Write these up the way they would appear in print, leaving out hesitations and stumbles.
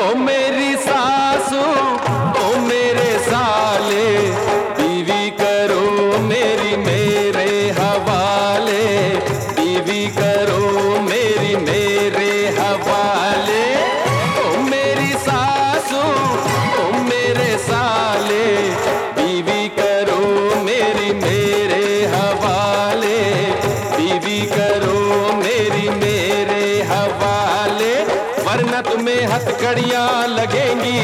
ओ मेरी सासू ओ मेरे साले, बीवी करो मेरी मेरे हवाले, बीवी करो मेरी मेरे हवाले। ओ मेरी सासू ओ मेरे साले, बीवी करो मेरी मेरे हवाले, बीवी करो मेरी मेरे हवाले। वरना तुम्हें हथकड़ियां लगेंगी,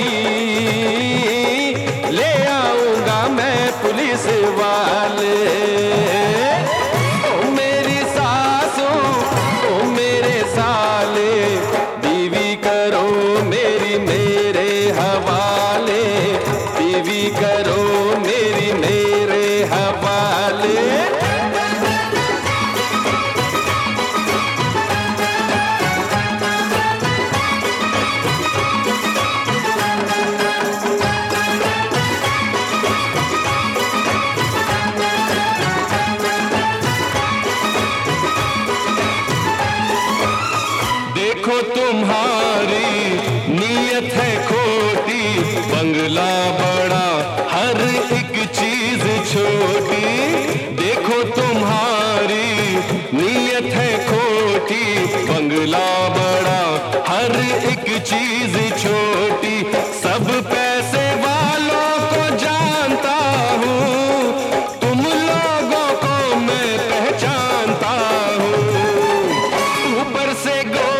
ले आऊंगा मैं पुलिस वाले। ओ मेरी सासू ओ मेरे साले, बीवी करो मेरी मेरे हवाले, बीवी करो मेरी मेरे हवाले। देखो तुम्हारी नीयत है खोटी, बंगला बड़ा हर एक चीज छोटी। देखो तुम्हारी नीयत है खोटी, बंगला बड़ा हर एक चीज छोटी। सब पैसे वालों को जानता हूँ, तुम लोगों को मैं पहचानता हूँ। ऊपर से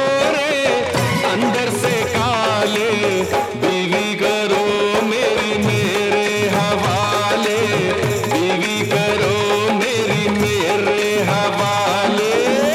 अंदर से काले, बीवी करो मेरी मेरे हवाले, बीवी करो मेरी मेरे हवाले।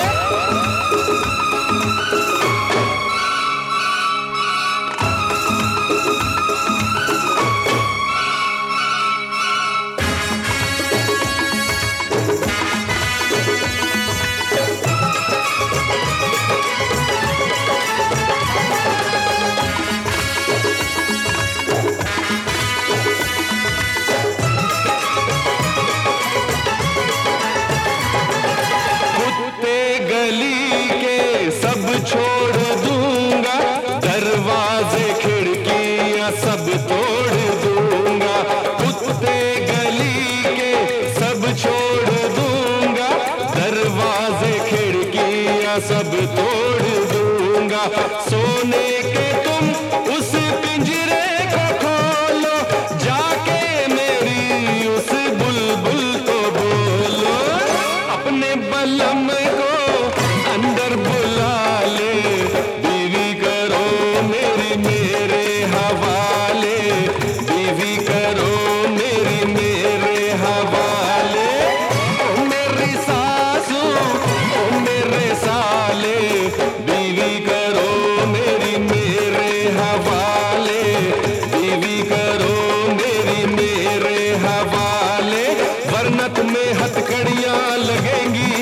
सब छोड़ दूंगा, दरवाजे खिड़कियां सब तोड़ दूंगा। कुत्ते गली के सब छोड़ दूंगा, दरवाजे खिड़कियां सब तोड़ दूंगा। सोने के तुम उस पिंजरे को खोलो, जाके मेरी उस बुलबुल को बोलो। अपने बलम को अंदर बुला ले, बीवी करो मेरी मेरे हवाले, बीवी करो मेरी मेरे हवाले। ओ मेरी सासू ओ मेरे साले, बीवी करो मेरी मेरे हवाले, बीवी करो मेरी मेरे हवाले। वरना तुम्हें हथकड़ियां लगेंगी,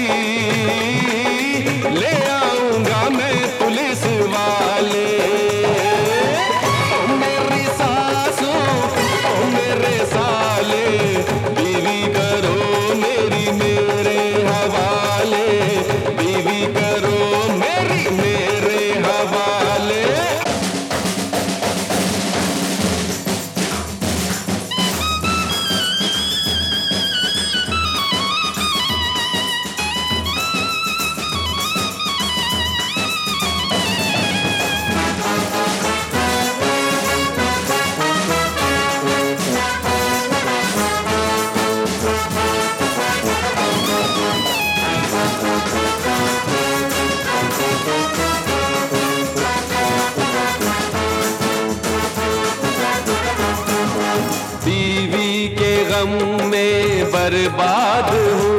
ले आऊंगा मैं पुलिस वाले। ओ मेरी सासू ओ मेरे साले, बीवी करो मेरी मेरे हवाले, बीवी करो मेरी मेरे हवाले। बीवी के गम में बर्बाद हूँ,